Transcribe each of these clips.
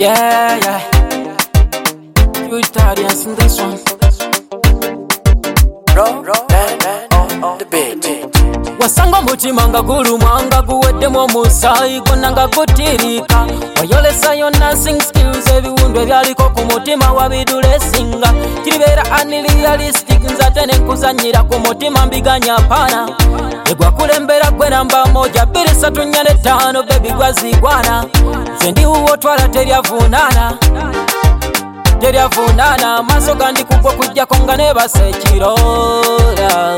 Yeah. You Italians in this one. The beat. Wasanga mutima nga gulumanga guweddemu omusaayi gonna nga gutirika wayolesa yo nursing skills ebiwundu ebyaliko ku mutima wabidulesinga kiribeera unrealistic nzate nenkuzanyira ku mutima mbiganya paana egwakulembera gwe namba moja 2 3 4 5 bebi gwazigwana nze ndiwuwo twala teryavunaana maaso gandi kugwa kujjako nga nebasa ekiroola.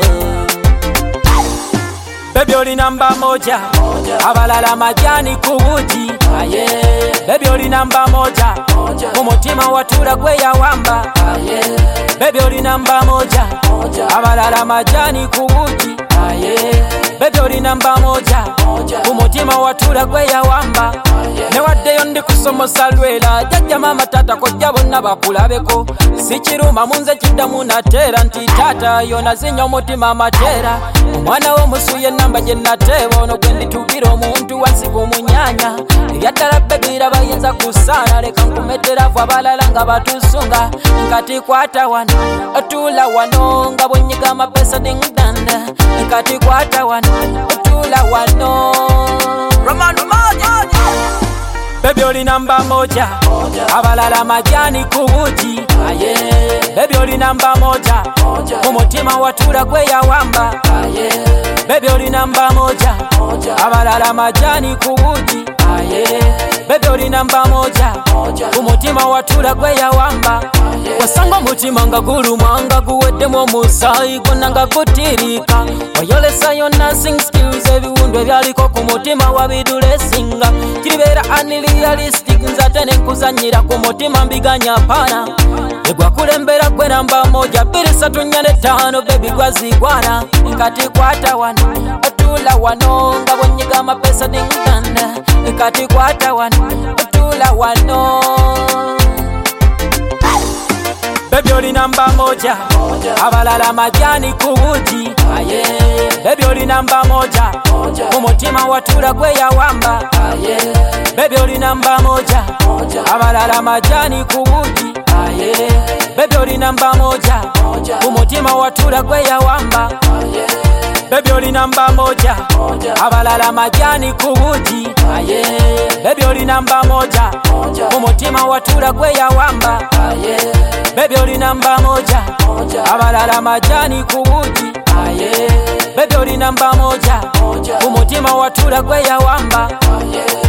Baby oli namba moja, abalala majani kubuji. Baby oli namba moja, umutima watula gwe yawamba. Baby oli namba moja, abalala majani kubuji. Baby oli namba moja, umutima watula gwe yawamba. Newaddeyo ndi kusomosa lwela, jajja mama tata kojja bonna bakulabeko. Sikiruma munze kiddamu nateera nti tata yona zinya omutima amateera. Omwana w'omusuye namba gye nateeba ono gwe nditukira omuntu wansi ku munyanya. Ebyaddala bebira bayinza kusaana leka nkumeteravu abalala nga batusunga. Nkati kwata wano otuula wano nga bwenyiga amapesa dingdanda. Nkati kwata wano otuula wano Baby oli namba moja, abalala majani kubuji. Baby oli namba moja, umutima watula gwe yawamba. Baby oli namba moja, abalala majani kubuji. Baby oli namba moja, umutima watula gwe yawamba. Wasanga mutima nga gulumanga guweddemu omusaayi gonna nga gutirika wayolesa yo nursing skills ebiwundu ebyaliko ku mutima wabidulesinga kiribeera unrealistic nzate nenkuzanyira ku mutima mbiganya paana egwakulembera gwe namba moja 2 3 4 5 bebi gwazigwana nkati kwata wano otuula wano nga bwenyiga amapesa dingdanda nkati kwata wano otuula wano Baby oli namba moja, abalala majani kubuji. Baby oli namba moja, umutima watula gwe yawamba. Baby oli namba moja, abalala majani kubuji. Baby oli namba moja, umutima watula gwe yawamba. Baby oli namba moja, abalala majani kubuji. Baby oli namba moja, umutima watula gwe yawamba. Baby oli namba moja, abalala majani kubuji. Baby oli namba moja, umutima watula gwe yawamba.